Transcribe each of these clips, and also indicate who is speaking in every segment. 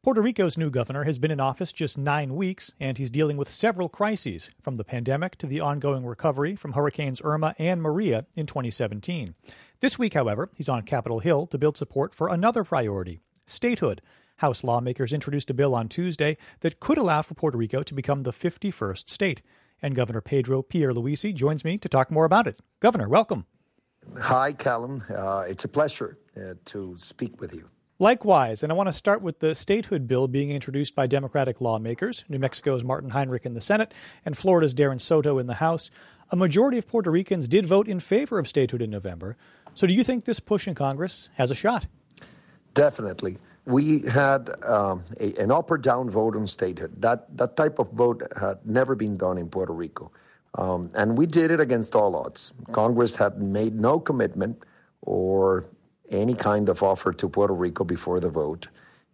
Speaker 1: Puerto Rico's new governor has been in office just 9 weeks, and he's dealing with several crises, from the pandemic to the ongoing recovery from Hurricanes Irma and Maria in 2017. This week, however, he's on Capitol Hill to build support for another priority, statehood. House lawmakers introduced a bill on Tuesday that could allow for Puerto Rico to become the 51st state. And Governor Pedro Pierluisi joins me to talk more about it. Governor, welcome.
Speaker 2: Hi, Callum. It's a pleasure to speak with you.
Speaker 1: Likewise, and I want to start with the statehood bill being introduced by Democratic lawmakers, New Mexico's Martin Heinrich in the Senate and Florida's Darren Soto in the House. A majority of Puerto Ricans did vote in favor of statehood in November. So do you think this push in Congress has a shot?
Speaker 2: Definitely. We had an up or down vote on statehood. That type of vote had never been done in Puerto Rico. And we did it against all odds. Congress had made no commitment or any kind of offer to Puerto Rico before the vote.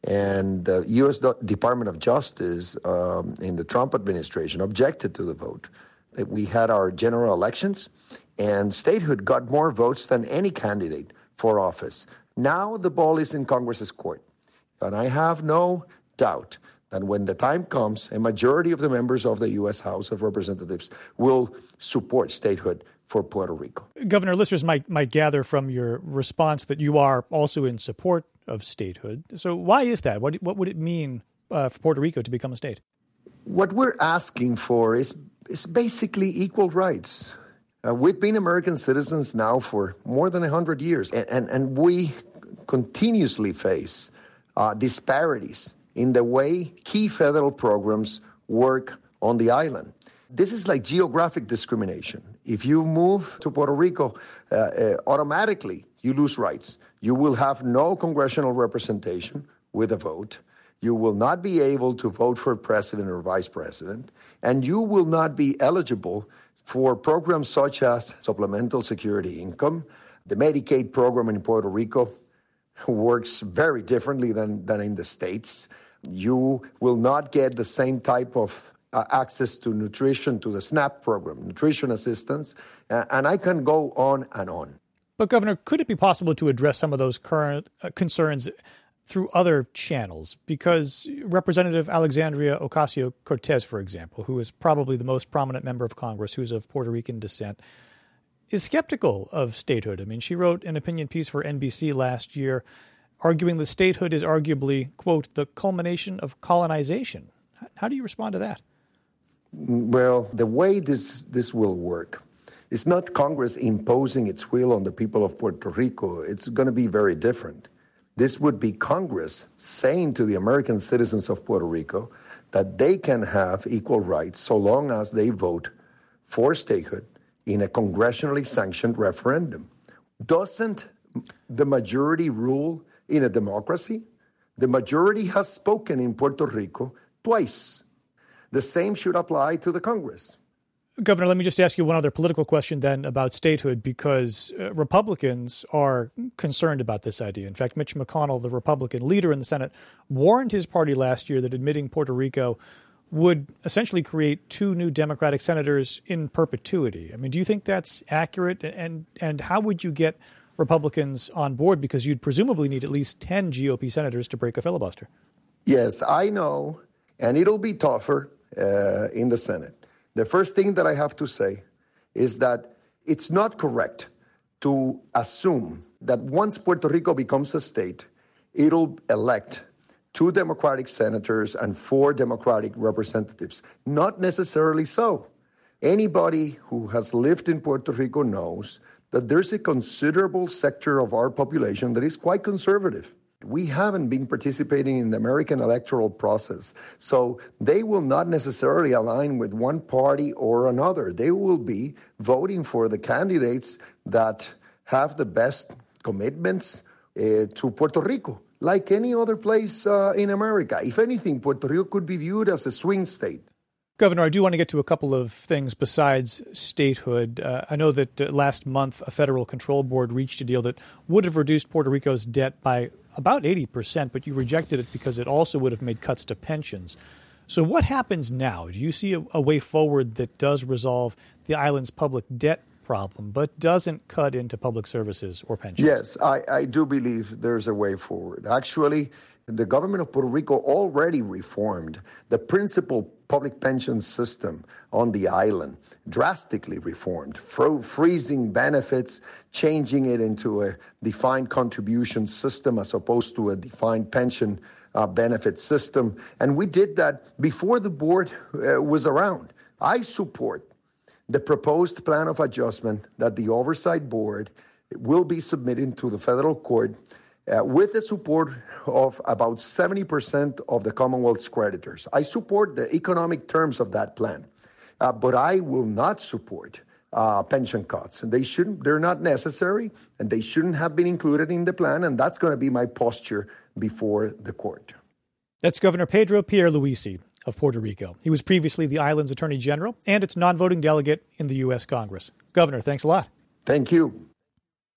Speaker 2: And the U.S. Department of Justice in the Trump administration objected to the vote. We had our general elections, and statehood got more votes than any candidate for office. Now the ball is in Congress's court. And I have no doubt that when the time comes, a majority of the members of the U.S. House of Representatives will support statehood for Puerto Rico.
Speaker 1: Governor, listeners might gather from your response that you are also in support of statehood. So why is that? What would it mean for Puerto Rico to become a state?
Speaker 2: What we're asking for is basically equal rights. We've been American citizens now for more than 100 years, and we continuously face disparities in the way key federal programs work on the island. This is like geographic discrimination. If you move to Puerto Rico, automatically you lose rights. You will have no congressional representation with a vote. You will not be able to vote for president or vice president. And you will not be eligible for programs such as supplemental security income. The Medicaid program in Puerto Rico works very differently than in the States. You will not get the same type of access to nutrition, to the SNAP program, nutrition assistance, and I can go on and on.
Speaker 1: But, Governor, could it be possible to address some of those current concerns through other channels? Because Representative Alexandria Ocasio-Cortez, for example, who is probably the most prominent member of Congress who's of Puerto Rican descent, is skeptical of statehood. I mean, she wrote an opinion piece for NBC last year arguing that statehood is arguably, quote, the culmination of colonization. How do you respond to that?
Speaker 2: Well, the way this will work is not Congress imposing its will on the people of Puerto Rico. It's going to be very different. This would be Congress saying to the American citizens of Puerto Rico that they can have equal rights so long as they vote for statehood in a congressionally sanctioned referendum. Doesn't the majority rule in a democracy? The majority has spoken in Puerto Rico twice. The same should apply to the Congress.
Speaker 1: Governor, let me just ask you one other political question then about statehood, because Republicans are concerned about this idea. In fact, Mitch McConnell, the Republican leader in the Senate, warned his party last year that admitting Puerto Rico would essentially create 2 new Democratic senators in perpetuity. I mean, do you think that's accurate? And how would you get Republicans on board? Because you'd presumably need at least 10 GOP senators to break a filibuster.
Speaker 2: Yes, I know. And it'll be tougher in the Senate. The first thing that I have to say is that it's not correct to assume that once Puerto Rico becomes a state, it'll elect 2 Democratic senators and 4 Democratic representatives. Not necessarily so. Anybody who has lived in Puerto Rico knows that there's a considerable sector of our population that is quite conservative. We haven't been participating in the American electoral process, so they will not necessarily align with one party or another. They will be voting for the candidates that have the best commitments to Puerto Rico, like any other place in America. If anything, Puerto Rico could be viewed as a swing state.
Speaker 1: Governor, I do want to get to a couple of things besides statehood. I know that last month a federal control board reached a deal that would have reduced Puerto Rico's debt by about 80%, but you rejected it because it also would have made cuts to pensions. So what happens now? Do you see a way forward that does resolve the island's public debt problem, but doesn't cut into public services or pensions?
Speaker 2: Yes, I do believe there's a way forward. Actually, the government of Puerto Rico already reformed the principal public pension system on the island, drastically reformed, freezing benefits, changing it into a defined contribution system as opposed to a defined pension benefit system. And we did that before the board was around. I support the proposed plan of adjustment that the Oversight Board will be submitting to the federal court with the support of about 70% of the Commonwealth's creditors. I support the economic terms of that plan, but I will not support pension cuts. They're not necessary, and they shouldn't have been included in the plan, and that's going to be my posture before the court.
Speaker 1: That's Governor Pedro Pierluisi of Puerto Rico. He was previously the island's attorney general and its non-voting delegate in the U.S. Congress. Governor, thanks a lot.
Speaker 2: Thank you.